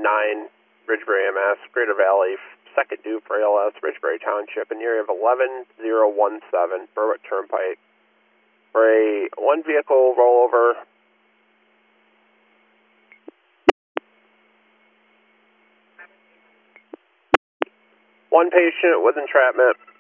9 Ridgebury MS, Greater Valley, second due for ALS, Ridgebury Township, in the area of 11017, Berwick Turnpike, for a one vehicle rollover. One patient with entrapment.